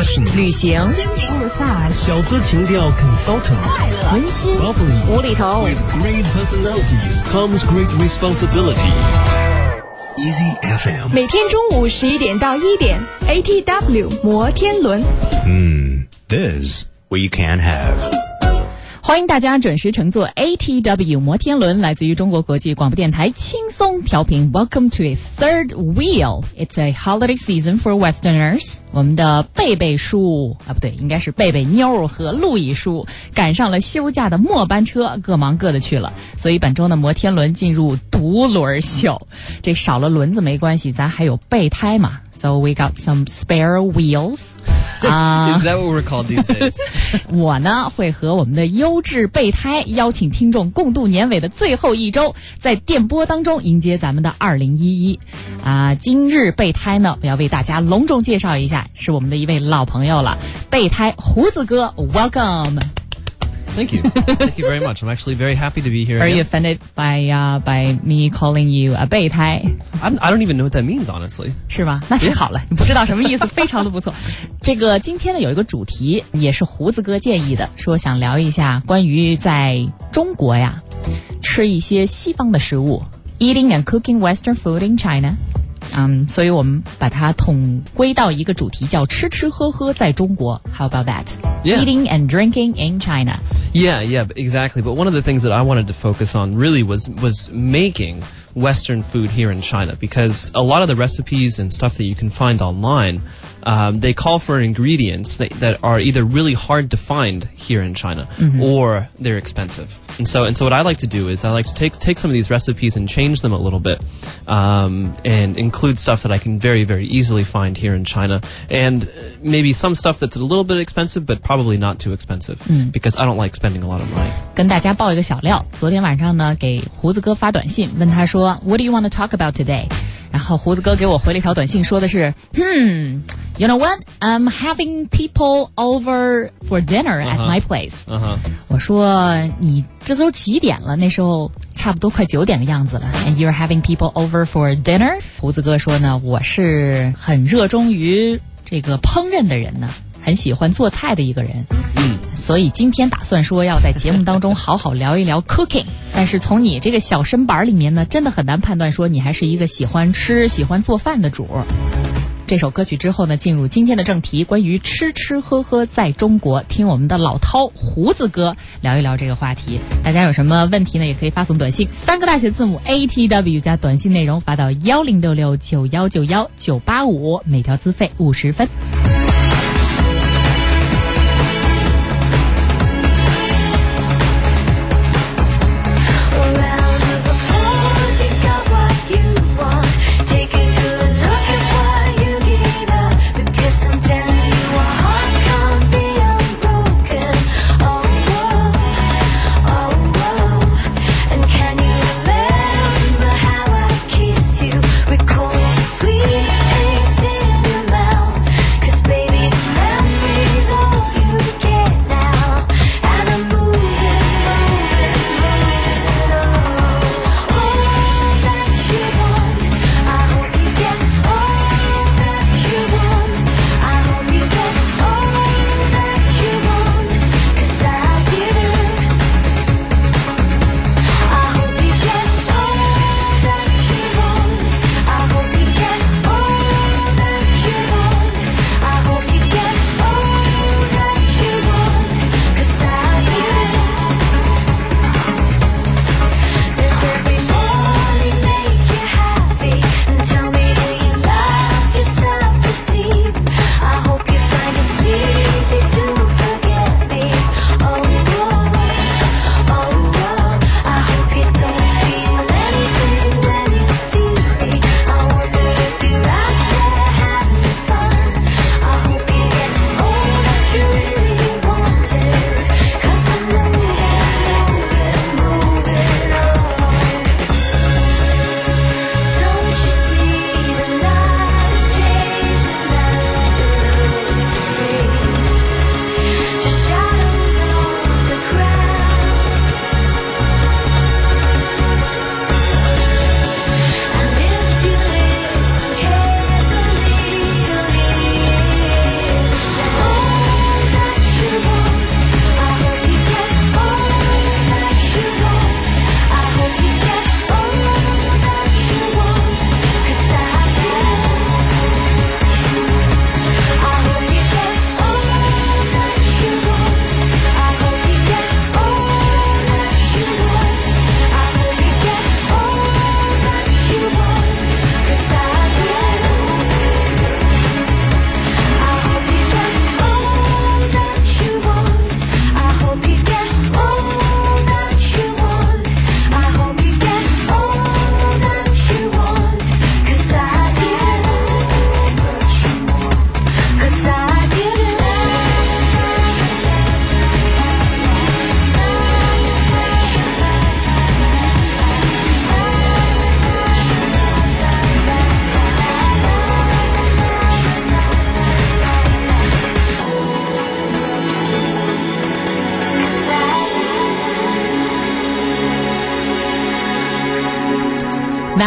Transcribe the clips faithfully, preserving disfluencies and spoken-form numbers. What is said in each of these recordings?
Fashion 旅行、 心灵 massage 小资情调 Consultant 快乐、温馨、 Lovely 无厘头 With great personalities comes great responsibility. Easy F M 每天中午十一点到一点 A T W 摩天轮。 嗯 This we can have。 欢迎大家准时乘坐 A T W 摩天轮，来自于中国国际广播电台轻松调频。Welcome to a third wheel. It's a holiday season for Westerners. 我们的贝贝叔啊，不对，应该是贝贝妞和路易叔赶上了休假的末班车，各忙各的去了。所以本周的摩天轮进入独轮秀。这少了轮子没关系，咱还有备胎嘛。So we got some spare wheels. Uh, Is that what we're called these days? 我呢会和我们的优质备胎邀请听众共度年尾的最后一周，在电波当中迎接咱们的二零一一。啊，今日备胎呢，我要为大家隆重介绍一下，是我们的一位老朋友了，备胎胡子哥 ，Welcome。Thank you. Thank you very much. I'm actually very happy to be here. Are again. you offended by uh, by me calling you a 备胎 I'm, I don't even know what that means, honestly. 是吧？那太好了，你不知道什么意思，非常的不错。这个今天呢有一个主题，也是胡子哥建议的，说想聊一下关于在中国呀吃一些西方的食物 ，eating and cooking Western food in China。嗯，所以我们把它统归到一个主题，叫吃吃喝喝在中国。How about that? Yeah. Eating and drinking in China. Yeah, yeah, exactly. But one of the things that I wanted to focus on really was was making Western food here in China, because a lot of the recipes and stuff that you can find online, um, they call for ingredients that, that are either really hard to find here in China, mm-hmm. or they're expensive. And so, and so what I like to do is I like to take take some of these recipes and change them a little bit, um, and include stuff that I can very, very easily find here in China, and maybe some stuff that's a little bit expensive, but probably not too expensive, mm. because I don't like spending a lot of money. 跟大家报一个小料，昨天晚上呢，给胡子哥发短信，问他说 What do you want to talk about today? 然后胡子哥给我回了一条短信，说的是 Hmm, you know what? I'm having people over for dinner at my place. Uh-huh. 我说你这都几点了？那时候差不多快九点的样子了。And you're having people over for dinner? 胡子哥说呢，我是很热衷于这个烹饪的人呢。很喜欢做菜的一个人，嗯，所以今天打算说要在节目当中好好聊一聊 cooking。但是从你这个小身板里面呢，真的很难判断说你还是一个喜欢吃、喜欢做饭的主。这首歌曲之后呢，进入今天的正题，关于吃吃喝喝在中国，听我们的老饕胡子哥聊一聊这个话题。大家有什么问题呢，也可以发送短信，三个大写字母 A T W 加短信内容发到幺零六六九幺九幺九八五，每条资费五十分。 Recall the sweet taste in your mouth, 'cause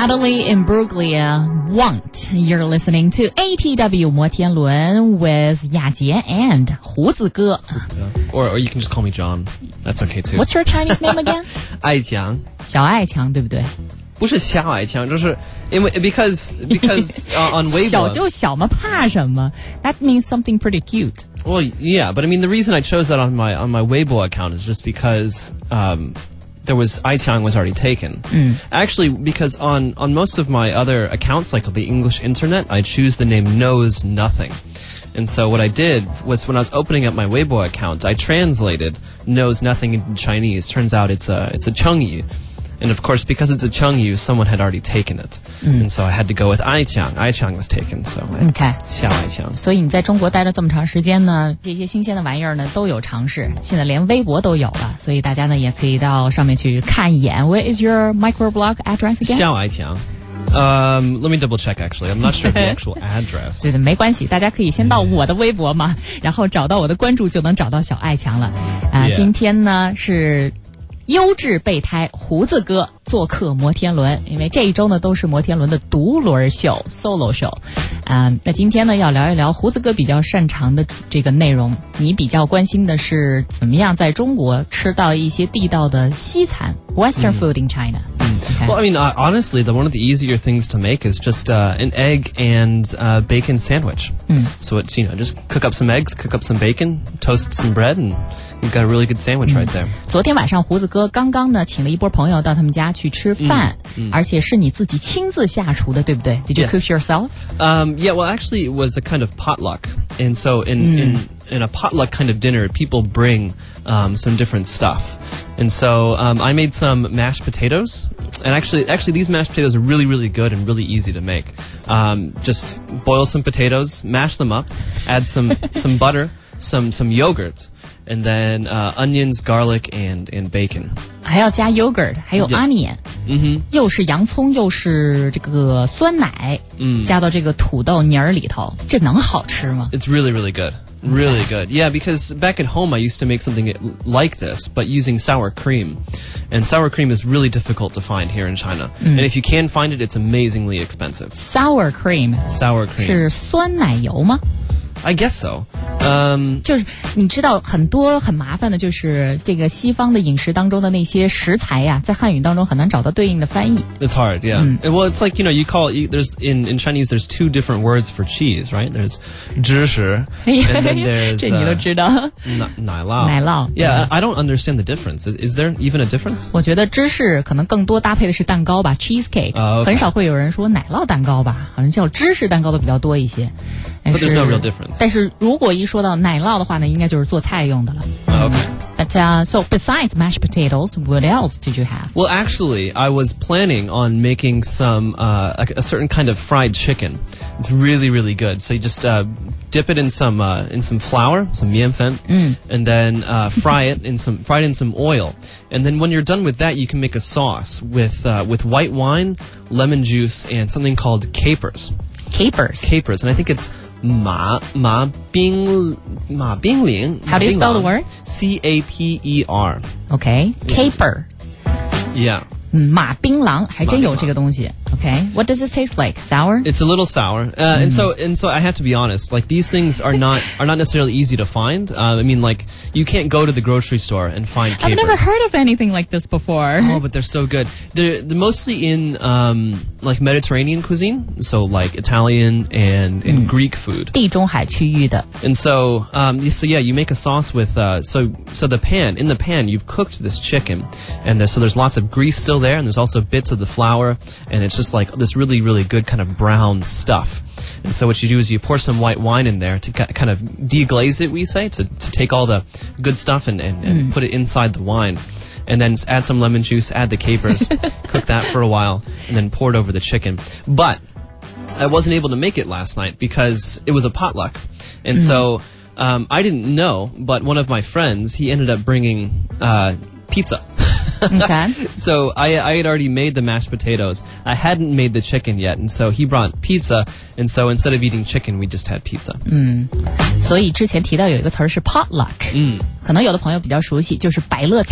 Natalie Imbruglia, Want. You're listening to A T W 摩天轮 with 雅洁 and 胡子哥. Or, or you can just call me John. That's okay too. What's your Chinese name again? 爱强。 小爱强，对不对？ 不是小爱强，就是因为 because because uh, on Weibo 小就小嘛，怕什么？ That means something pretty cute. Well, yeah, but I mean the reason I chose that on my on my Weibo account is just because um, there was Aiqiang was already taken. Mm. Actually, because on on most of my other accounts, like the English internet, I choose the name Knows Nothing. And so what I did was when I was opening up my Weibo account, I translated Knows Nothing into Chinese. Turns out it's a it's a Chengyu. And of course, because it's a Chengyu, someone had already taken it. Mm. And so I had to go with Aiqiang. Aiqiang was taken, so I, okay. 小爱强。 所以你在中国待了这么长时间呢，这些新鲜的玩意儿呢都有尝试，现在连微博都有了，所以大家呢也可以到上面去看一眼。What is your microblog address again? 小爱强。Um, let me double check actually. I'm not sure the actual address. 对对，没关系，大家可以先到我的微博嘛，然后找到我的关注就能找到小爱强了。啊、呃 Yeah. 今天呢是优质备胎胡子哥做客摩天轮，因为这一周呢都是摩天轮的独轮秀 solo show。啊、呃，那今天呢要聊一聊胡子哥比较擅长的这个内容。你比较关心的是怎么样在中国吃到一些地道的西餐 Western、嗯、food in China。嗯 okay. Well, I mean, uh, honestly, the, one of the easier things to make is just uh, an egg and uh, bacon sandwich. Mm. So it's, you know, just cook up some eggs, cook up some bacon, toast some bread, and you've got a really good sandwich、mm. right there. 昨天晚上胡子哥刚刚呢请了一波朋友到他们家去吃饭， mm. Mm. 而且是你自己亲自下厨的，对不对？ Did you yes. cook yourself? Um, yeah, well, actually, it was a kind of potluck. And so in, mm. in, in a potluck kind of dinner, people bring um, some different stuff. And so um, I made some mashed potatoes. And actually, actually, these mashed potatoes are really, really good and really easy to make. Um, just boil some potatoes, mash them up, add some, some butter, some, some yogurt, and then uh, onions, garlic, and, and bacon. 还要加 yogurt， 还有 onion， 嗯哼， 又是洋葱，又是这个酸奶， 嗯， 加到这个土豆泥儿里头，这能好吃吗？ It's really, really good. Really good. Yeah, because back at home I used to make something like this, but using sour cream. And sour cream is really difficult to find here in China. Mm. And if you can find it, it's amazingly expensive. Sour cream. Sour cream. 是酸奶油吗？ I guess so. Um, 就是你知道很多很麻烦的，就是这个西方的饮食当中的那些食材呀，在汉语当中很难找到对应的翻译。 It's hard, yeah. Mm. Well, it's like, you know, you call it, you, there's in, in Chinese there's two different words for cheese, right? There's 芝士 and then there's 这你都知道。 奶奶酪。 奶酪。 Yeah, I don't understand the difference. Is, is there even a difference? 我觉得芝士可能更多搭配的是蛋糕吧 ，cheesecake，、uh, okay. 很少会有人说奶酪蛋糕吧，好像叫芝士蛋糕的比较多一些。 But there's no real difference. 但是如果一说到奶酪的话呢，应该就是做菜用的了。 Oh, okay. But uh, so besides mashed potatoes, what else did you have? Well, actually, I was planning on making some uh, a, a certain kind of fried chicken. It's really, really good. So you just uh, dip it in some uh, in some flour, some 面粉, mm. and then uh, fry it in some fry it in some oil. And then when you're done with that, you can make a sauce with uh, with white wine, lemon juice, and something called capers. Capers. Capers, and I think it's 马马冰马冰凌. How do you spell the word? C A P E R. Okay. Caper. Yeah. 马槟榔还真有这个东西。Okay. What does this taste like? Sour? It's a little sour, uh, mm. and so and so I have to be honest. Like these things are not are not necessarily easy to find. Uh, I mean, like you can't go to the grocery store and find capers. I've never heard of anything like this before. Oh, but they're so good. They're, they're mostly in um, like Mediterranean cuisine, so like Italian and, and mm. Greek food. 地中海区域的。 And so, um, so yeah, you make a sauce with uh, so so the pan in the pan you've cooked this chicken, and there's, so there's lots of grease still there, and there's also bits of the flour, and it's just like this really, really good kind of brown stuff. And so what you do is you pour some white wine in there to kind of deglaze it, we say, to, to take all the good stuff and, and, and mm. put it inside the wine. And then add some lemon juice, add the capers, cook that for a while, and then pour it over the chicken. But I wasn't able to make it last night because it was a potluck. And mm. so um, I didn't know, but one of my friends, he ended up bringing uh, pizza. Okay. So I, I had already made the mashed potatoes. I hadn't made the chicken yet, and so he brought pizza. And so instead of eating chicken, we just had pizza. 嗯，所以之前提到有一个词儿是 potluck。 嗯， 可能有的朋友比较熟悉，就是百乐餐呐、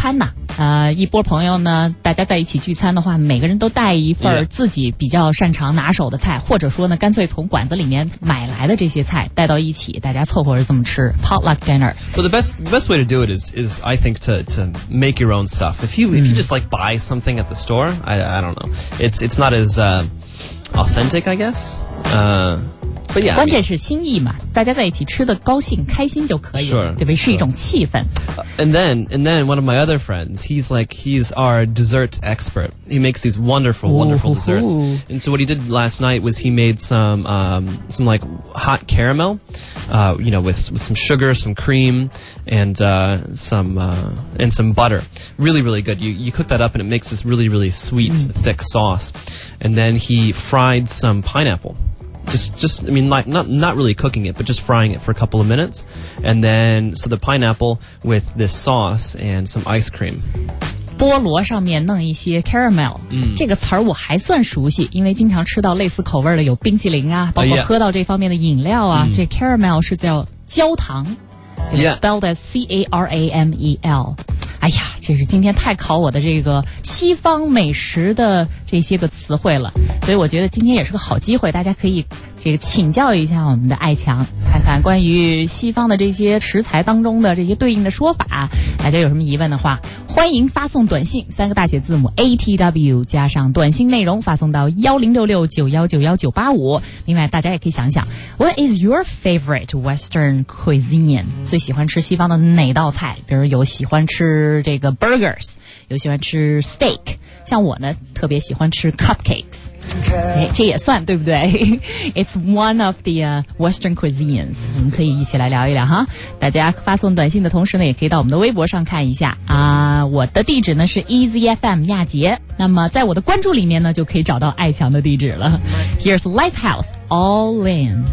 呃，一波朋友呢，大家在一起聚餐的话，每个人都带一份自己比较擅长拿手的菜，或者说呢，干脆从馆子里面买来的这些菜带到一起，大家凑合着这么吃 potluck dinner. Well, the best the best way to do it is is I think to to make your own stuff. If you if you just like buy something at the store, I I don't know. It's it's not as uh, authentic, I guess. Uh, but yeah. 关键是心意嘛，大家在一起吃的高兴开心就可以了， Sure, 对不对？是一种气氛。 Uh, and then and then one of my other friends, he's like he's our dessert expert. He makes these wonderful wonderful Ooh. desserts. And so what he did last night was he made some um, some like hot caramel, uh, you know, with with some sugar, some cream, and uh, some uh, and some butter. Really really good. You you cook that up and it makes this really really sweet mm. thick sauce. And then he fried some pineapple. Just, just, I mean, like, not, not really cooking it, but just frying it for a couple of minutes. And then, so the pineapple with this sauce and some ice cream. 菠萝上面弄一些 caramel，、嗯、这个词儿我还算熟悉，因为经常吃到类似口味的有冰淇淋啊，包括喝到这方面的饮料啊。Uh, yeah. 这 caramel 是叫焦糖 ，It's spelled as C A R A M E L。哎呀，这是今天太考我的这个西方美食的这些个词汇了，所以我觉得今天也是个好机会，大家可以这个请教一下我们的爱强，看看关于西方的这些食材当中的这些对应的说法，大家有什么疑问的话，欢迎发送短信三个大写字母 A T W 加上短信内容发送到幺零六六九幺九幺九八五。另外，大家也可以想想 ，What is your favorite Western cuisine？ 最喜欢吃西方的哪道菜？比如有喜欢吃这个 burgers， 有喜欢吃 steak， 像我呢特别喜欢吃 cupcakes， 哎，这也算对不对？It's one of the、uh, Western cuisines， 我们可以一起来聊一聊哈。大家发送短信的同时呢，也可以到我们的微博上看一下啊。我的地址呢是 E Z F M 亚杰，那么在我的关注里面呢，就可以找到爱强的地址了。Here's Lifehouse All In。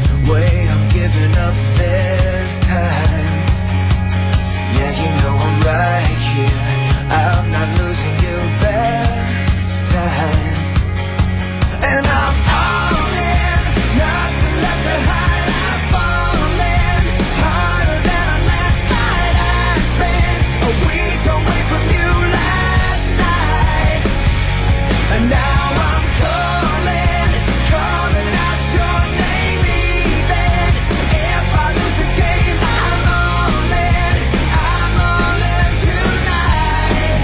Yeah, you know I'm right here. I'm not losing you this time. And I'm all in, nothing left to hide. I'm falling harder than a landslide. I spent a week away from you last night, and now I'm calling, calling out your name even if I lose the game. I'm all in. I'm all in tonight.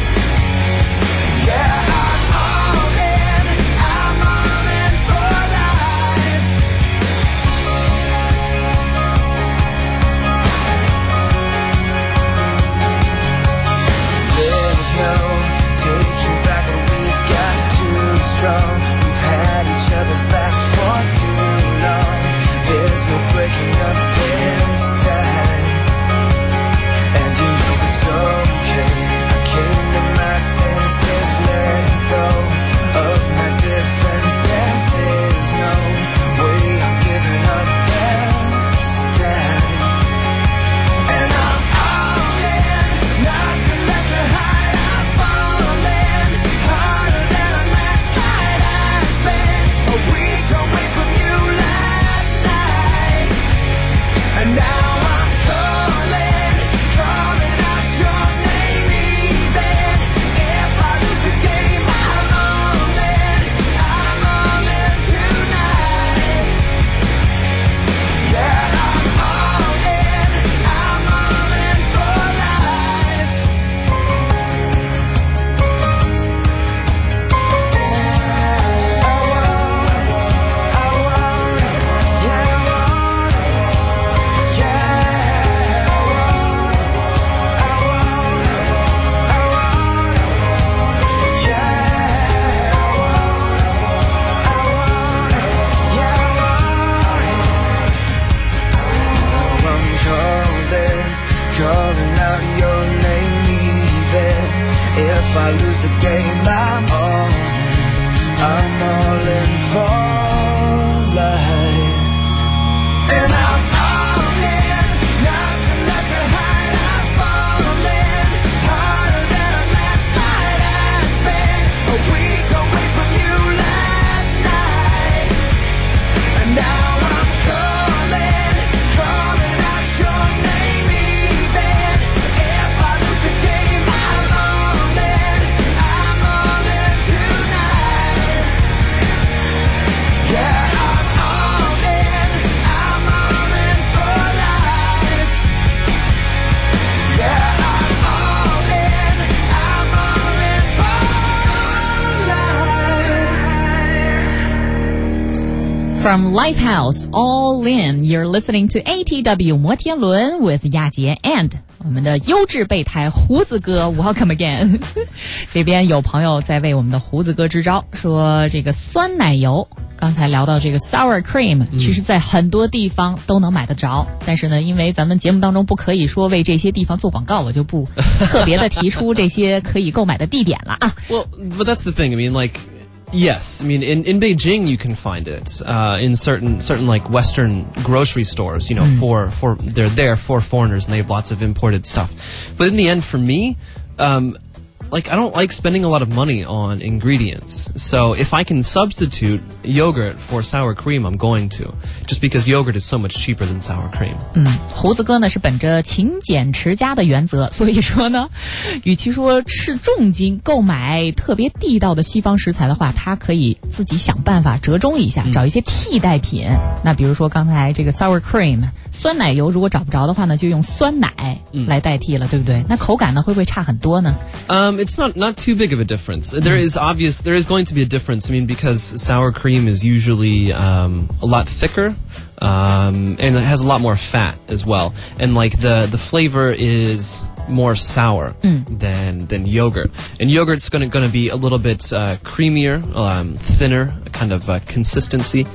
Yeah, I'm all in. I'm all in for life. There's no taking back what we've got. Too strong. We've had each other's back for too long. There's no breaking up this time. And you know it's okay. I came to my senses, let go of my defenses. There's no way I'm giving up this time. And I'm all in, nothing left to hide. I'm falling harder than a landslide. I spent a week away from you last night, and now I'm calling, calling out your name even if I lose the game. I'm all in, I'm all in tonight. Yeah, I'm all in, I'm all in for life. I want, I want, yeah, I want, yeah, I want, I want, I want, yeah, I want, I want, yeah, I want. Now I'm calling, calling out your name even if I lose the game. I'm all in, I'm all in for life. And I'm all in, nothing left to hide. I'm falling harder than a landslide. I spent a week away from you last night, and now I'm calling, calling out your name even if I lose the game. I'm From Lifehouse All In, you're listening to A T W 摩天轮 with 亚杰 and 我们的优质备胎胡子哥 Welcome again 这边有朋友在为我们的胡子哥支招，说这个酸奶油，刚才聊到这个 sour cream、嗯、其实在很多地方都能买得着，但是呢因为咱们节目当中不可以说为这些地方做广告，我就不特别的提出这些可以购买的地点了啊。 Well, but that's the thing. I mean, like, yes. I mean, in, in Beijing you can find it uh, in certain certain like Western grocery stores. You know, mm. for for they're there for foreigners and they have lots of imported stuff. But in the end, for me, um, like I don't like spending a lot of money on ingredients. So if I can substitute yogurt for sour cream, I'm going to. Just because yogurt is so much cheaper than sour cream. 嗯，胡子哥呢是本着勤俭持家的原则，所以说呢，与其说斥重金购买特别地道的西方食材的话，他可以自己想办法折中一下，找一些替代品。嗯、那比如说刚才这个 sour cream 酸奶油，如果找不着的话呢，就用酸奶来代替了，嗯、对不对？那口感呢会不会差很多呢？ Um, it's not not too big of a difference. There is obvious there is going to be a difference. I mean, because sour cream is usually um, a lot thicker. Um, and it has a lot more fat as well. And like the, the flavor is more sour mm. than than yogurt. And yogurt's gonna gonna be a little bit uh, creamier, um, thinner kind of uh, consistency.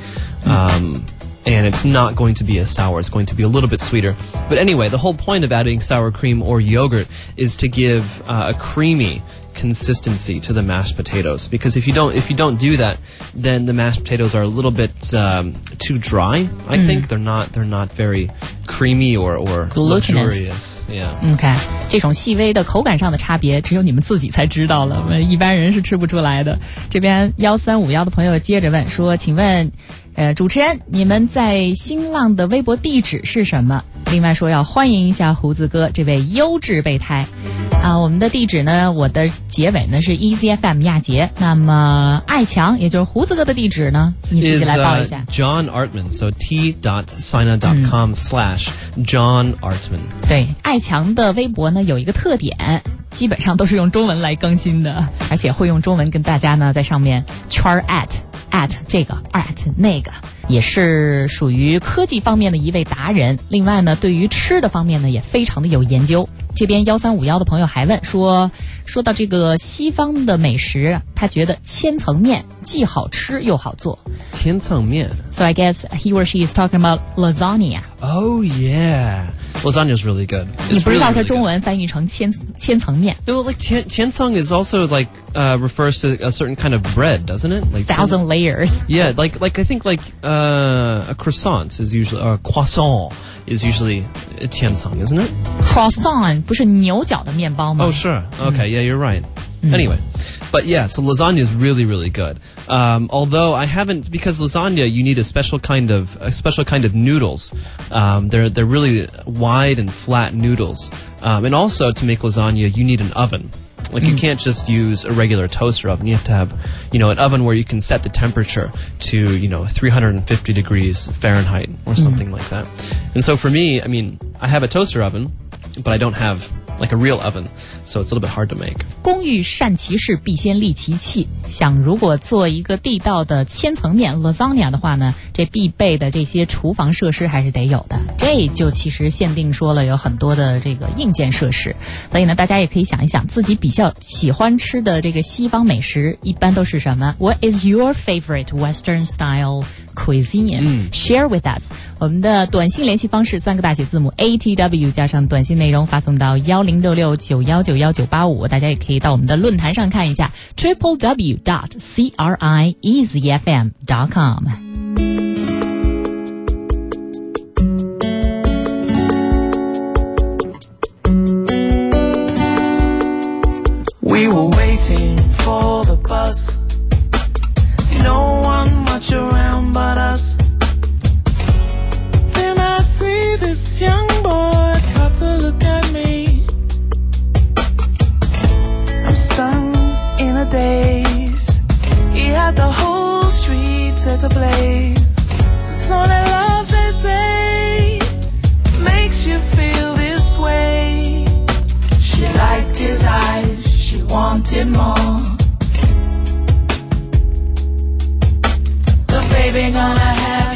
Um, and it's not going to be as sour. It's going to be a little bit sweeter. But anyway, the whole point of adding sour cream or yogurt is to give uh, a creamy consistency to the mashed potatoes, because if you don't if you don't do that, then the mashed potatoes are a little bit um, too dry. I mm. think they're not they're not very creamy or or luxurious. Yeah. Okay. 这种细微的口感上的差别，只有你们自己才知道了，我们一般人是吃不出来的。这边一三五一的朋友接着问说，请问呃主持人，你们在新浪的微博地址是什么？另外说要欢迎一下胡子哥这位优质备胎。啊，我们的地址呢，我的结尾呢是 Easy F M 亚杰。那么爱强，也就是胡子哥的地址呢，你自己来报一下。 Is, uh, John Artman, so t dot sina dot com slash John Artman。 对，爱强的微博呢有一个特点，基本上都是用中文来更新的，而且会用中文跟大家呢在上面圈 at at 这个 at 那个。也是属于科技方面的一位达人，另外呢对于吃的方面呢也非常的有研究。这边一三五一的朋友还问说，说到这个西方的美食，他觉得千层面既好吃又好做。 千层面 So I guess he or she is talking about lasagna. Oh yeah, lasagna is really good. 你不知道它中文翻译成千千层面。 No, like 千千层 is also like uh, refers to a certain kind of bread, doesn't it? Like thousand layers. Yeah, like like I think like uh, a croissant is usually or a croissant is usually 千层, isn't it? Croissant 不是牛角的面包吗？ Oh sure. Okay, yeah, you're right. Anyway, but yeah, so lasagna is really, really good. Um, although I haven't, because lasagna you need a special kind of a special kind of noodles. Um, they're they're really wide and flat noodles. Um, and also to make lasagna you need an oven. Like you can't just use a regular toaster oven. You have to have, you know, an oven where you can set the temperature to, you know, three hundred fifty degrees Fahrenheit or something like that. And so for me, I mean, I have a toaster oven, but I don't have like a real oven, so it's a little bit hard to make. 工欲善其事，必先利其器。想如果做一个地道的千层面 lasagna 的话呢，这必备的这些厨房设施还是得有的。这就其实限定说了有很多的这个硬件设施，所以呢，大家也可以想一想自己比较喜欢吃的这个西方美食一般都是什么 ？What is your favorite Western style cuisine? 嗯 Share with us. 我们的短信联系方式三个大写字母 A T W 加上短信内容发送到幺零六六九幺九幺九八五，大家也可以到我们的论坛上看一下 triple w dot c r i easy f m dot com。 We were waiting for the bus. No one much around but us. Then I see this young boy come to look at me. I'm stung in a daze. He had the whole street set ablaze. So that love, they say, makes you feel this way. She liked his eyes, she wanted more. The baby gonna have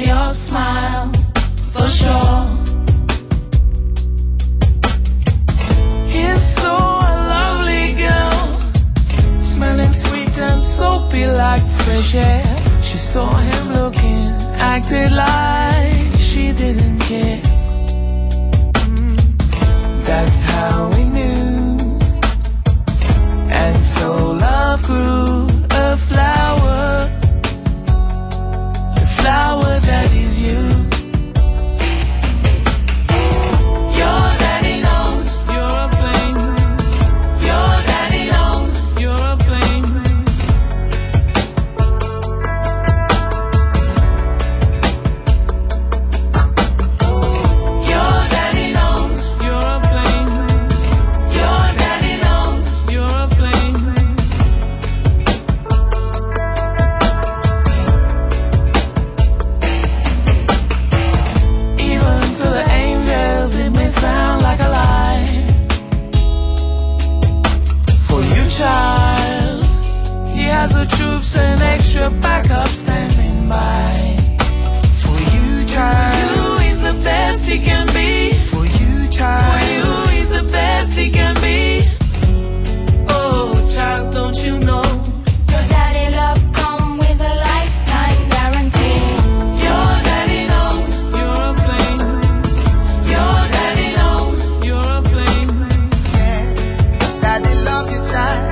troops and extra backup standing by. For you, child. For you, he's the best he can be. For you, child. For you, he's the best he can be. Oh, child, don't you know? Your daddy love come with a lifetime guarantee. Your daddy knows you're a flame. Your daddy knows you're a flame. Yeah, daddy love you, child.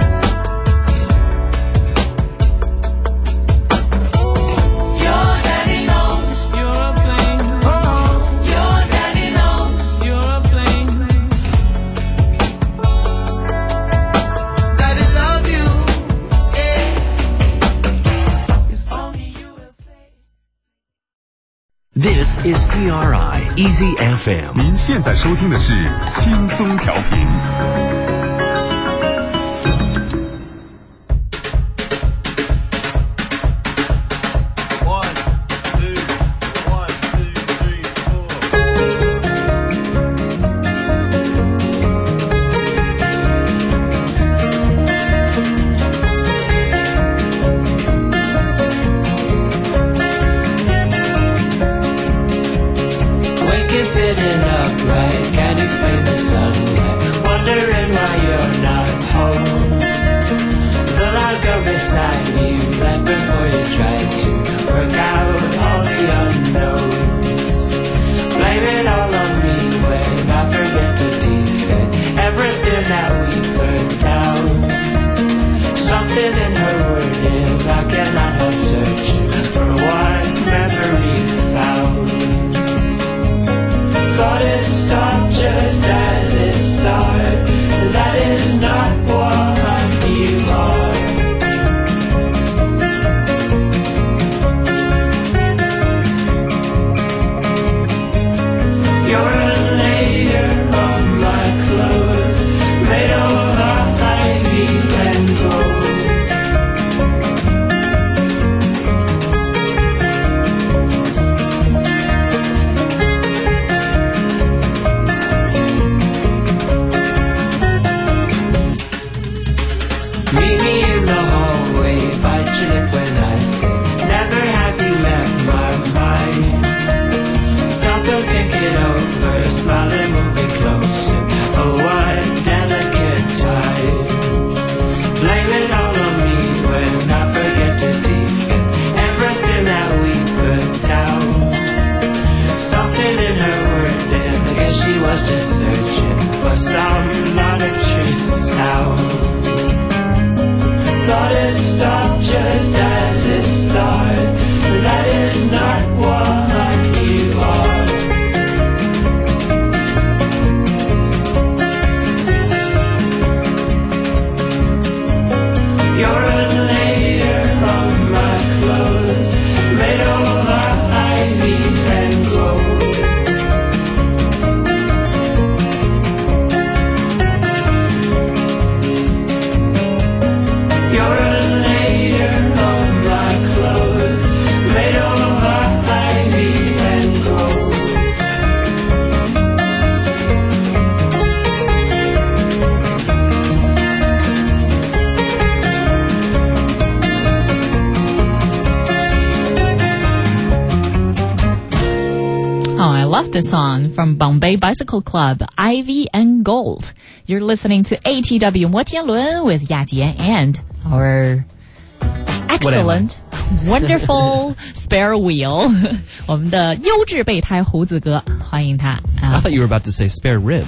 This is C R I Easy F M。 您现在收听的是轻松调频。 Sitting upright, can't explain the sunlight, wondering why you're not home. Then I'll go beside you, right before you try to work out all the unknowns. Blame it all on me when I forget to defend everything that we put down. Something in her wording I cannot help searching for one memory found. Thought it stopped just as it started. That is not what you are. You're a layer on my clothes, made of ivy and gold. Meet me in the hallway, bite your lip when I say, never have you left my mind. Stop and think it over, smile and move me closer. Oh, what delicate time. Blame it all on me when I forget to defend everything that we put down. Something in her wording, I guess she was just searching for some monetary sound. Thought it stopped just as it started. That is not what you are. You're a layer on my clothes, made of ivy and gold. You're a layer on my clothes, made of ivy and gold. Oh, I love this song from Bombay Bicycle Club, Ivy and Gold. You're listening to A T W 摩天轮 with 亚杰 and our excellent, wonderful spare wheel. 我们的优质备胎胡子哥，欢迎他。 I thought you were about to say spare rib.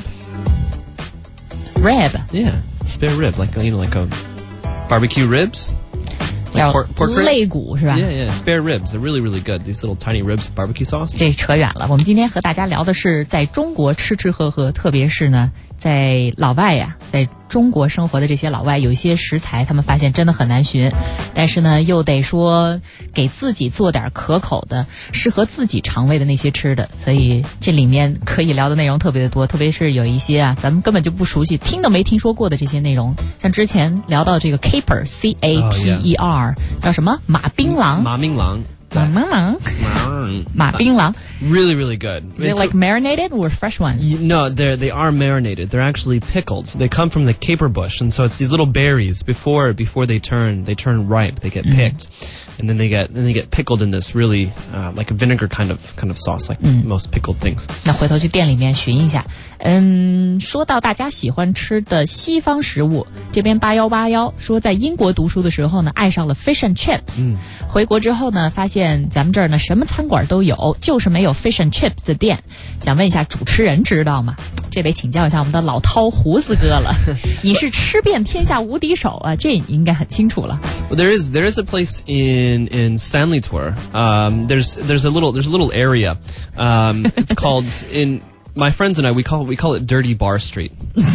Rib. Yeah, spare rib, like you know, like a barbecue ribs. 叫 pork, pork rib? 肋骨是吧？ Yeah, yeah, spare ribs. They're really, really good. These little tiny ribs, barbecue sauce. 这扯远了。我们今天和大家聊的是在中国吃吃喝喝，特别是呢，在老外呀，在中国生活的这些老外，有一些食材他们发现真的很难寻，但是呢，又得说给自己做点可口的、适合自己肠胃的那些吃的，所以这里面可以聊的内容特别的多，特别是有一些啊，咱们根本就不熟悉、听都没听说过的这些内容，像之前聊到这个 caper C A P E R、oh, yeah. 叫什么马槟榔？ 马槟榔。 忙忙忙，马槟榔。 Really, really good. Is it like marinated or fresh ones? No, they're they are marinated. They're actually pickled. They come from the caper bush, and so it's these little berries. Before before they turn they turn ripe, they get picked, mm. and then they get then they get pickled in this really uh, like a vinegar kind of kind of sauce, like mm. most pickled things. 那回头去店里面寻一下。嗯，说到大家喜欢吃的西方食物，这边八幺八幺说在英国读书的时候呢，爱上了 fish and chips。嗯，回国之后呢，发现咱们这儿呢什么餐馆都有，就是没有 fish and chips 的店。想问一下主持人知道吗？这得请教一下我们的老饕胡子哥了。你是吃遍天下无敌手啊，这你应该很清楚了。 Well, there is there is a place in in Sanlitore. Um, there's there's a little there's a little area. Um, it's called in. My friends and I, we call we call it Dirty Bar Street,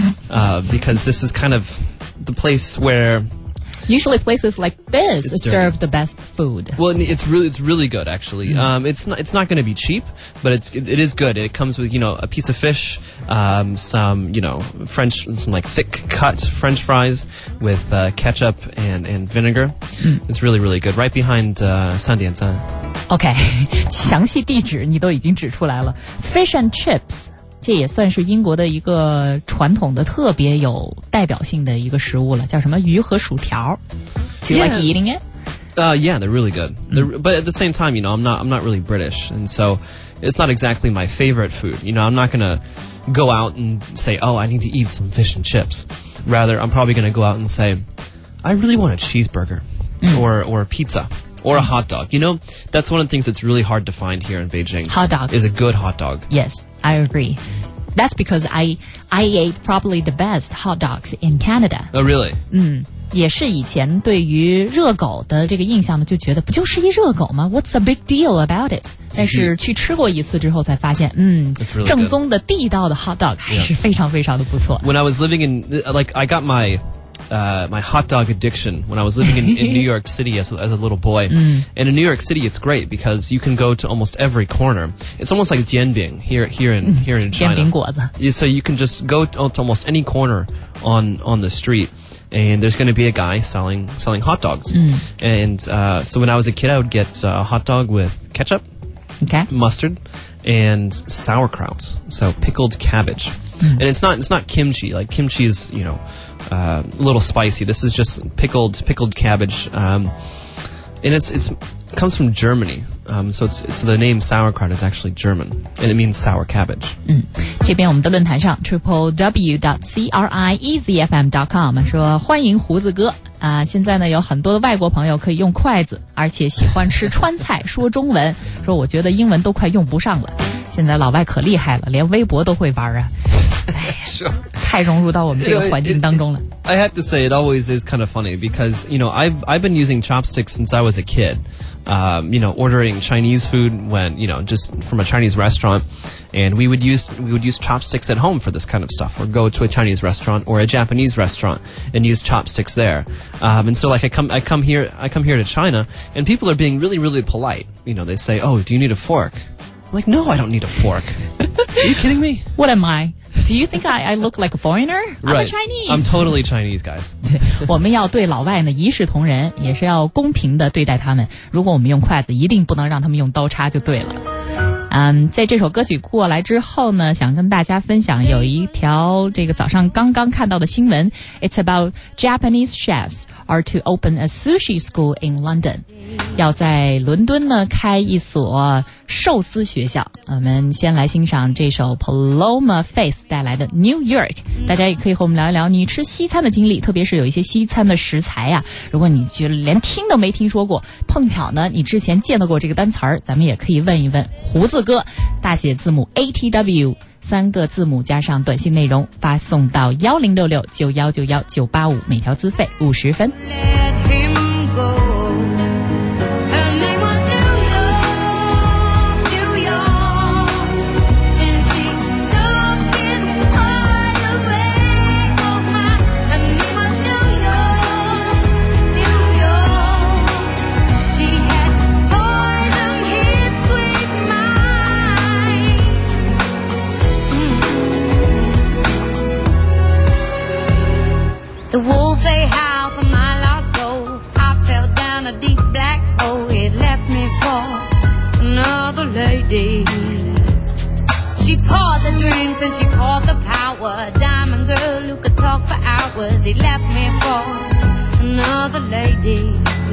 uh, because this is kind of the place where usually places like this serve the best food. Well, it's really it's really good actually. Mm. Um, it's not it's not going to be cheap, but it's it, it is good. It comes with you know a piece of fish, um, some you know French some like thick cut French fries with uh, ketchup and and vinegar. Mm. It's really really good. Right behind uh, 三点三. OK， 详细地址你都已经指出来了。Fish and chips。这也算是英国的一个传统的特别有代表性的一个食物了，叫什么鱼和薯条。Do you yeah. like eating it? Uh, yeah, they're really good. They're, but at the same time, you know, I'm not I'm not really British, and so it's not exactly my favorite food. You know, I'm not gonna go out and say, oh, I need to eat some fish and chips. Rather, I'm probably gonna go out and say, I really want a cheeseburger mm. or or a pizza. Or a hot dog. You know, that's one of the things that's really hard to find here in Beijing. Hot dogs. Is a good hot dog. Yes, I agree. That's because I I ate probably the best hot dogs in Canada. Oh, really? 嗯，也是以前对于热狗的这个印象呢，就觉得不就是一热狗吗 ？What's a big deal about it？ 但是去吃过一次之后才发现，嗯， really 正宗的地道的 hot dog 还是非常非常的不错。 When I was living in, like, I got my. Uh, my hot dog addiction when I was living in, in New York City as a, as a little boy. Mm. And in New York City, it's great because you can go to almost every corner. It's almost like jianbing here here in here in China. 煎饼果子. So you can just go to, to almost any corner on on the street, and there's going to be a guy selling selling hot dogs. Mm. And uh, so when I was a kid, I would get a hot dog with ketchup, okay. mustard, and sauerkraut. So pickled cabbage. Mm. And it's not it's not kimchi. Like kimchi is, you know, uh, a little spicy. This is just pickled pickled cabbage. Um, and it's it's it comes from Germany. Um, so it's, it's the name sauerkraut is actually German, and it means sour cabbage. 嗯，这边我们的论坛上 triple w dot c r i e z f m dot com 说欢迎胡子哥啊！现在呢有很多的外国朋友可以用筷子，而且喜欢吃川菜，说中文，说我觉得英文都快用不上了。现在老外可厉害了，连微博都会玩啊！哎 sure. 太融入到我们这个环境当中了。 I have to say, it always is kind of funny because you know I've I've been using chopsticks since I was a kid. Um, you know, ordering Chinese food when, you know, just from a Chinese restaurant, and we would use we would use chopsticks at home for this kind of stuff, or go to a Chinese restaurant or a Japanese restaurant and use chopsticks there. Um, and so, like, I come I come here I come here to China, and people are being really really polite. You know, they say, "Oh, do you need a fork?" I'm like, no, I don't need a fork. Are you kidding me? What am I? Do you think I, I look like a foreigner? I'm right. a Chinese. I'm totally Chinese, guys. 我们要对老外呢一视同仁，也是要公平的对待他们。如果我们用筷子，一定不能让他们用刀叉就对了。嗯，在这首歌曲过来之后呢，想跟大家分享有一条这个早上刚刚看到的新闻。It's about Japanese chefs are to open a sushi school in London. 要在伦敦呢开一所寿司学校。我们先来欣赏这首 Paloma Faith 带来的 New York。大家也可以和我们聊一聊你吃西餐的经历，特别是有一些西餐的食材呀、啊。如果你觉得连听都没听说过，碰巧呢你之前见到过这个单词儿，咱们也可以问一问胡子哥。大写字母 A T W 三个字母加上短信内容发送到幺零六六九幺九幺九八五，每条资费五十分。 The wolves they howl for my lost soul. I fell down. lady. She poured the drinks and she poured the power. Diamond girl who could talk for hours. He left me for another lady.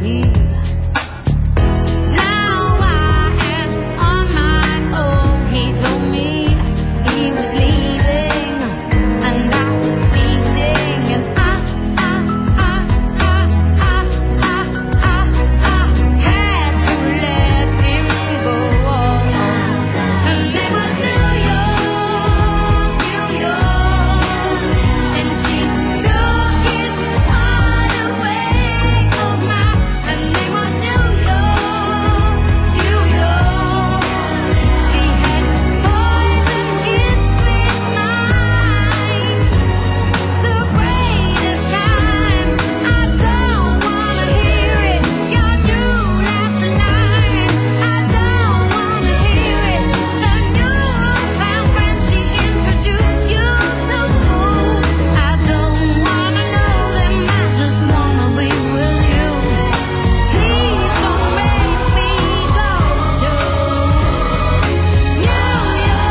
Now I am on my own. He told me he was leaving and I was pleading, and I, I, I, I, I, I, I, I had to let him go. And it was New York, New York, and she took his heart away. Oh my, and it was New York, New York. She had poisoned his sweet mind. The greatest times, I don't wanna hear it. Your new laughter lines, I don't wanna hear it. The newfound friend she introduced you to, I don't wanna know them. I just wanna be with you. Please don't make me go to New York,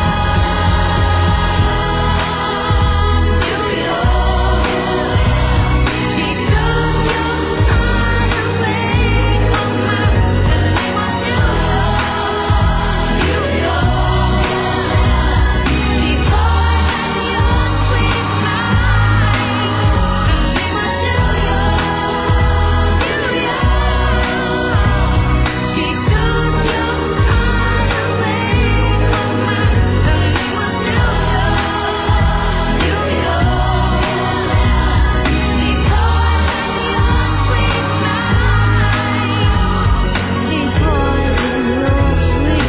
New York. She took your heart away. Oh my, and it was New York, New York. She poisoned your sweet mind. And it was New York, New York. She took your heart away. Oh my, and it was New York, New York. She poisoned your sweet mind. She poisoned your sweet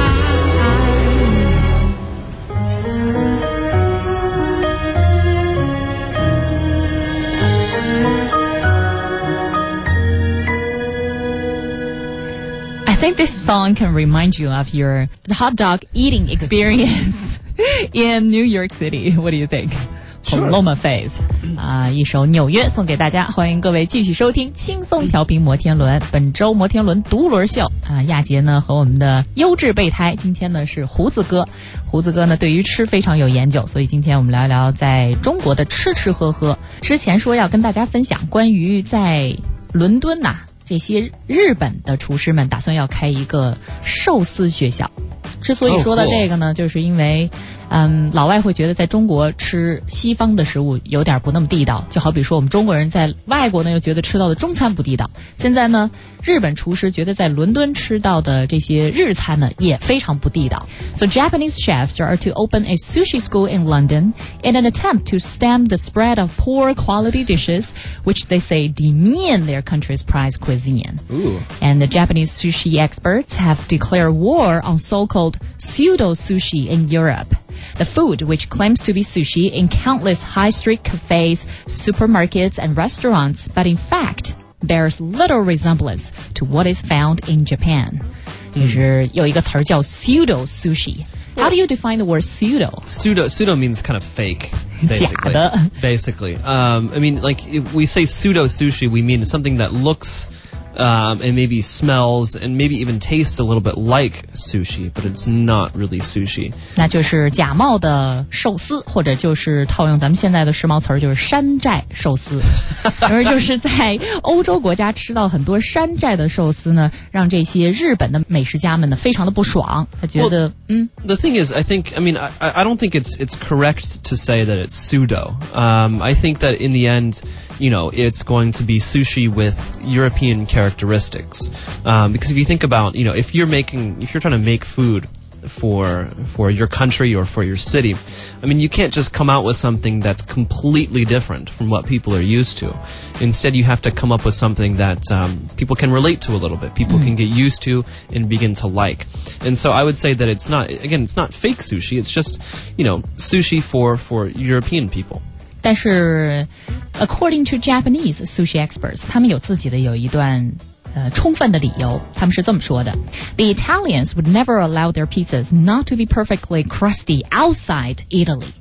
I think this song can remind you of your hot dog eating experience in New York City. What do you think? Sure. Paloma Faith 啊、一首《纽约》送给大家，欢迎各位继续收听轻松调频摩天轮。本周摩天轮独轮秀啊，亚杰呢和我们的优质备胎，今天呢是胡子哥。胡子哥呢对于吃非常有研究，所以今天我们聊一聊在中国的吃吃喝喝。之前说要跟大家分享关于在伦敦呐、这些日本的厨师们打算要开一个寿司学校。之所以说到这个呢， Oh, cool. 就是因为嗯，老外会觉得在中国吃西方的食物有点不那么地道，就好比说我们中国人在外国呢又觉得吃到的中餐不地道。现在呢，日本厨师觉得在伦敦吃到的这些日餐呢也非常不地道。So Japanese chefs are to open a sushi school in London in an attempt to stem the spread of poor quality dishes, which they say demean their country's prized cuisine. Ooh. And the Japanese sushi experts have declared war on so-called pseudo-sushi in Europe. The food, which claims to be sushi in countless high street cafes, supermarkets, and restaurants, but in fact bears little resemblance to what is found in Japan. 就是有一个词儿叫 pseudo-sushi. How do you define the word pseudo? Pseudo pseudo means kind of fake, basically. 假的。 Basically, um, I mean, like if we say pseudo sushi, we mean something that looks um, and maybe smells and maybe even tastes a little bit like sushi, but it's not really sushi. 那就是假冒的寿司，或者就是套用咱们现在的时髦词儿，就是山寨寿司。而就是在欧洲国家吃到很多山寨的寿司呢，让这些日本的美食家们呢非常的不爽。他觉得， Well, 嗯 The thing is, I think, I mean, I, I don't think it's it's correct to say that it's pseudo. Um, I think that in the end, you know, it's going to be sushi with European characteristics. Um, because if you think about, you know, if you're making, if you're trying to make food for for your country or for your city, I mean, you can't just come out with something that's completely different from what people are used to. Instead, you have to come up with something that um, people can relate to a little bit, people can get used to and begin to like. And so I would say that it's not, again, it's not fake sushi, it's just, you know, sushi for, for European people. 但是 according to Japanese sushi experts, 他们有自己的有一段呃充分的理由，他们是这么说的 ：The Italians would never allow their pizzas not to be perfectly crusty outside Italy.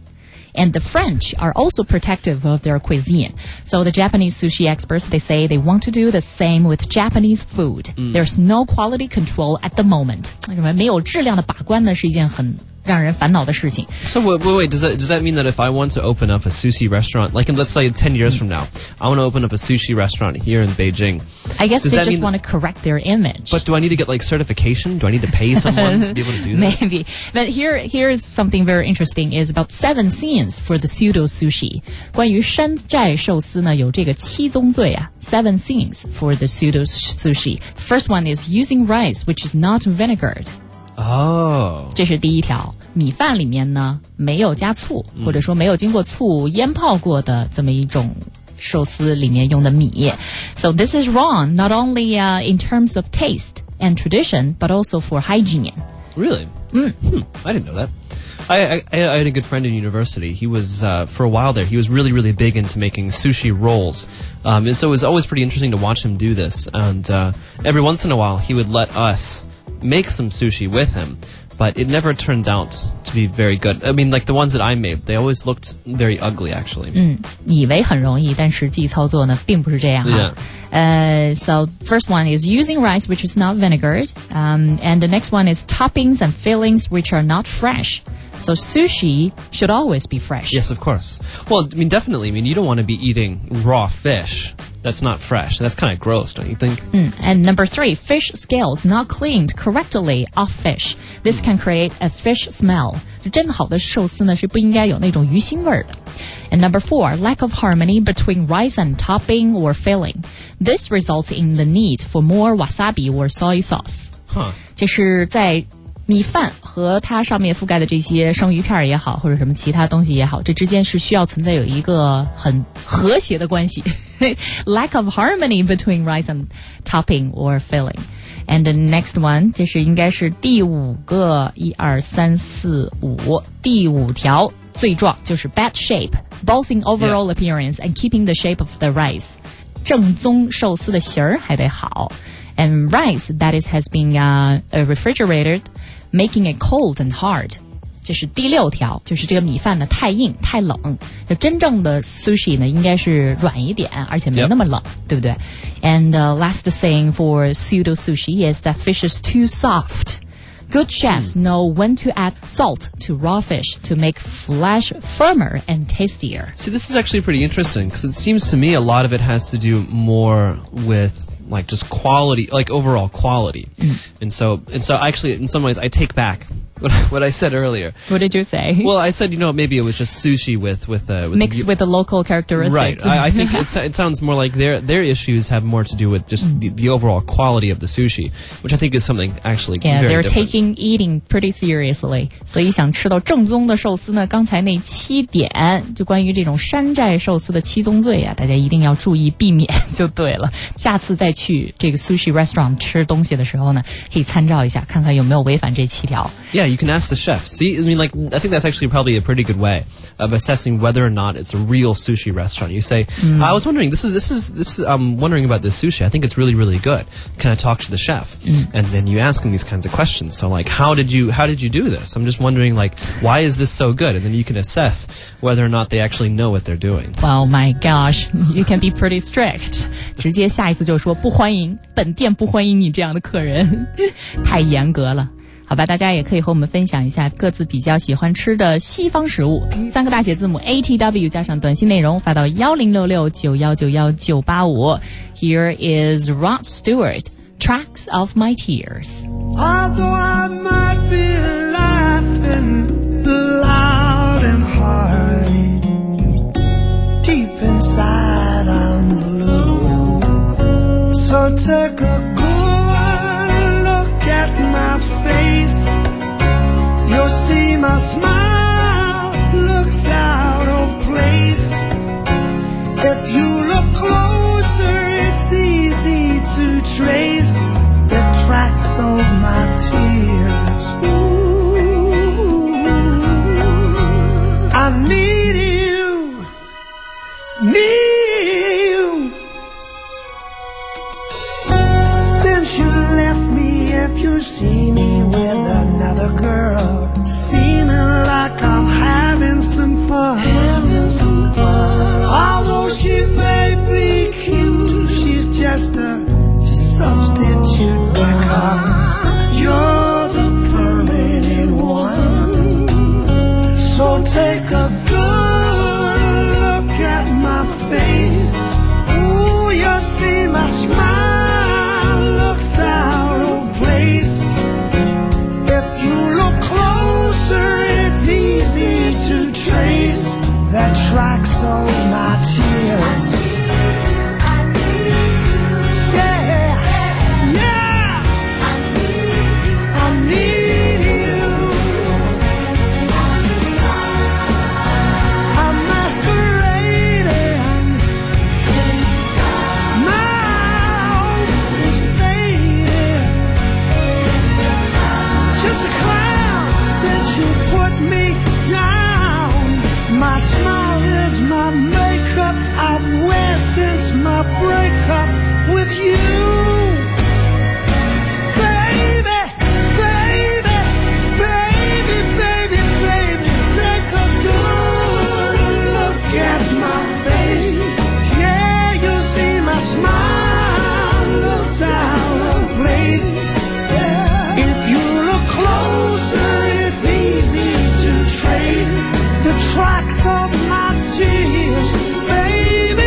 And the French are also protective of their cuisine. So the Japanese sushi experts, they say they want to do the same with Japanese food. Mm. There's no quality control at the moment. 没有质量的把关呢是一件很让人烦恼的事情。 So wait, wait, wait, does that does that mean that if I want to open up a sushi restaurant, like in, let's say ten years from now, I want to open up a sushi restaurant here in Beijing? I guess does they that just mean want to correct their image. But do I need to get like certification? Do I need to pay someone to be able to do that? Maybe. But here, here is something very interesting is about seven sins for the pseudo sushi. 关于山寨寿司呢，有这个七宗罪啊 seven sins for the pseudo sushi. First one is using rice which is not vinegared. Oh. 这是第一条。米饭里面呢没有加醋，或者说没有经过醋腌泡过的这么一种寿司里面用的米。So this is wrong, not only uh, in terms of taste and tradition, but also for hygiene. Really? Mm. Hmm, I didn't know that. I, I, I had a good friend in university. He was, uh, for a while there, he was really, really big into making sushi rolls. Um, and so it was always pretty interesting to watch him do this. And uh, every once in a while, he would let us make some sushi with him. But it never turned out to be very good. I mean, like the ones that I made, they always looked very ugly, actually. 嗯，以为很容易，但实际操作呢，并不是这样哈。Uh, so first one is using rice which is not vinegared, um, and the next one is toppings and fillings which are not fresh. So sushi should always be fresh. Yes, of course. Well, I mean, definitely. I mean, you don't want to be eating raw fish that's not fresh. That's kind of gross, don't you think? Mm. And number three, fish scales not cleaned correctly off fish. This can create a fish smell. 真的好的寿司呢是不应该有那种鱼腥味儿的。And number four, lack of harmony between rice and topping or filling. This results in the need for more wasabi or soy sauce. Huh. 这是在米饭和它上面覆盖的这些生鱼片也好，或者什么其他东西也好，这之间是需要存在有一个很和谐的关系。Lack of harmony between rice and topping or filling. And the next one, 这是应该是第五个，一二三四五，第五条罪状就是 bad shape, both in overall appearance and keeping the shape of the rice. 正宗寿司的形儿还得好。And rice that is has been uh, refrigerated, making it cold and hard. 这是第六条，就是这个米饭呢太硬太冷。就真正的 sushi 呢应该是软一点，而且没那么冷， yep. 对不对？ And the last saying for pseudo sushi is that fish is too soft. Good chefs mm. know when to add salt to raw fish to make flesh firmer and tastier. See, this is actually pretty interesting because it seems to me a lot of it has to do more with like just quality, like overall quality. Mm. And so, and so actually in some ways I take back what, what I said earlier. What did you say? Well, I said, you know, maybe it was just sushi with, with, uh, with mixed the, with the local characteristics. Right. I, I think it's, it sounds more like their, their issues have more to do with just mm. the, the overall quality of the sushi, which I think is something actually yeah, very they're different. taking eating pretty seriously. 所以想吃到正宗的寿司呢，刚才那七点就关于这种山寨寿司的七宗罪啊，大家一定要注意避免就对了。下次再去这个 sushi restaurant 吃东西的时候呢，可以参照一下，看看有没有违反这七条。 Yeah, you can ask the chef. See, I mean, like, I think that's actually probably a pretty good way of assessing whether or not it's a real sushi restaurant. You say, mm. I was wondering, this is, this is, this is, I'm wondering about this sushi. I think it's really, really good. Can I talk to the chef? Mm. And then you ask him these kinds of questions. So, like, how did you, how did you do this? I'm just wondering, like, why is this so good? And then you can assess whether or not they actually know what they're doing. Well, my gosh, you can be pretty strict. 直接下一次就说不欢迎，本店不欢迎你这样的客人，太严格了。好吧，大家也可以和我们分享一下各自比较喜欢吃的西方食物。三个大写字母 A T W 加上短信内容发到幺零六六九幺九幺九八五。Here is Rod Stewart, Tracks of My Tears. Although I might be laughing loud and hearty, deep inside I'm blue. So take a good look at my face. You'll see my smile looks out of place. If you look closer, it's easy to trace the tracks of my tears. Ooh. Take a good look at my face. Ooh, you'll see my smile looks out of place. If you look closer, it's easy to trace the tracks of my tears. My breakup with you, baby, baby, baby, baby, baby. Take a good look at my face. Yeah, you'll see my smile looks out of place. If you look closer, it's easy to trace the tracks of my tears, baby.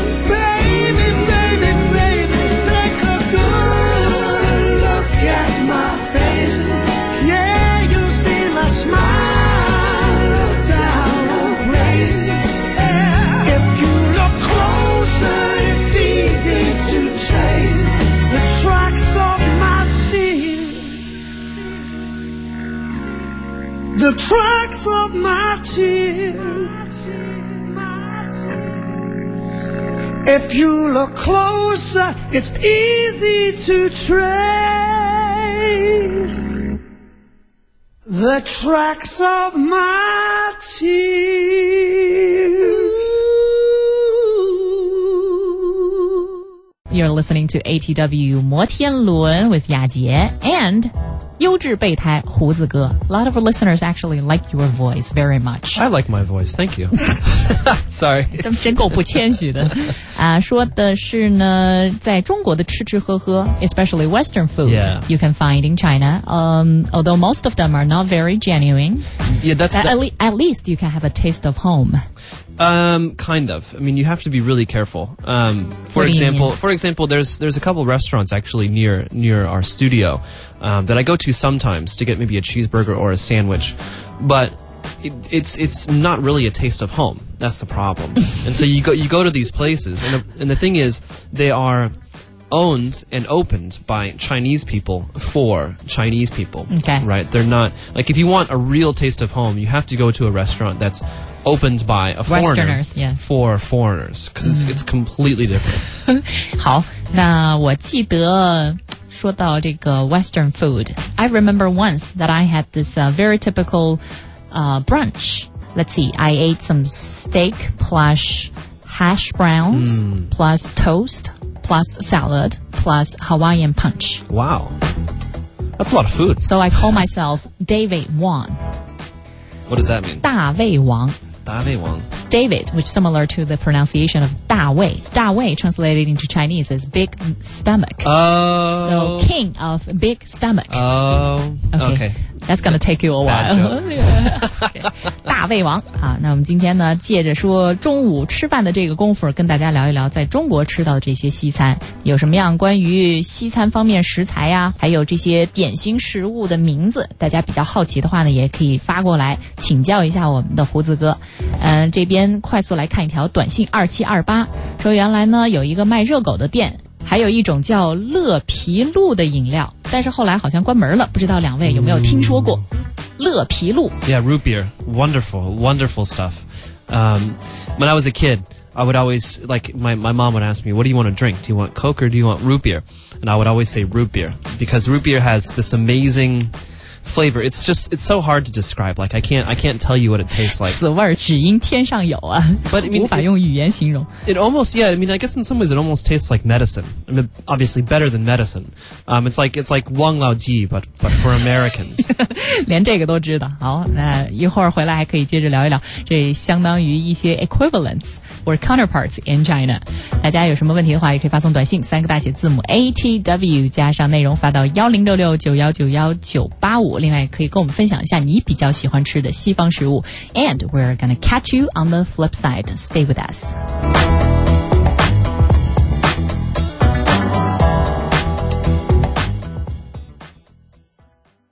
The tracks of my tears. If you look closer, it's easy to trace the tracks of my tears. You're listening to A T W 摩天轮 with 雅洁 and 优质备胎胡子哥. A lot of our listeners actually like your voice very much. I like my voice, thank you. Sorry. 真真够不谦虚的啊！说的是呢，在中国的吃吃喝喝 ，especially Western food, yeah. you can find in China. Um, although most of them are not very genuine. Yeah, that's at, that. le- at least you can have a taste of home. Um, kind of. I mean, you have to be really careful. Um, for What do you example, mean? for example, there's there's a couple restaurants actually near near our studio um, that I go to sometimes to get maybe a cheeseburger or a sandwich, but it, it's it's not really a taste of home. That's the problem. And so you go you go to these places, and the, and the thing is, they are owned and opened by Chinese people for Chinese people. Okay. Right? They're not, like, if you want a real taste of home, you have to go to a restaurant that's opened by a foreigner Westerners, yeah. for foreigners, because it's, it's completely different. 好，那我记得说到这个 Western food, I remember once that I had this uh, very typical uh, brunch. Let's see, I ate some steak plus hash browns Mm. plus toast plus salad plus Hawaiian punch. Wow. That's a lot of food. So I call myself David Wang. What does that mean? 大胃王. 大胃王. David, which is similar to the pronunciation of 大胃. 大胃 translated into Chinese is big stomach. Oh. So king of big stomach. Oh. Okay. Okay. That's gonna take you a Bad while. Okay. 大胃王啊，那我们今天呢，借着说中午吃饭的这个功夫，跟大家聊一聊在中国吃到的这些西餐，有什么样关于西餐方面食材呀、啊，还有这些点心食物的名字，大家比较好奇的话呢，也可以发过来请教一下我们的胡子哥。嗯、呃，这边快速来看一条短信二七二八，说原来呢有一个卖热狗的店。还有一种叫乐皮露的饮料，但是后来好像关门了，不知道两位有没有听说过乐皮露？ Yeah, root beer. Wonderful, wonderful stuff. Um, when I was a kid, I would always, like, my, my mom would ask me, what do you want to drink? Do you want Coke or do you want root beer? And I would always say root beer, because root beer has this amazing flavor. It's just, it's so hard to describe. Like, I can't, I can't tell you what it tastes like. 此味只因天上有啊 But I mean, 无法用语言形容。 It almost, yeah, I mean, I guess in some ways it almost tastes like medicine. I mean, obviously better than medicine. Um, it's like, it's like Wang Lao Ji, but, but for Americans. 连这个都知道。好，那一会儿回来还可以接着聊一聊，这相当于一些 equivalents or counterparts in China。大家有什么问题的话，也可以发送短信三个大写字母 A T W 加上内容发到幺零六六九幺九幺九八五。 物，另外可以跟我们分享一下你比较喜欢吃的西方食物。And we're gonna catch you on the flip side. Stay with us.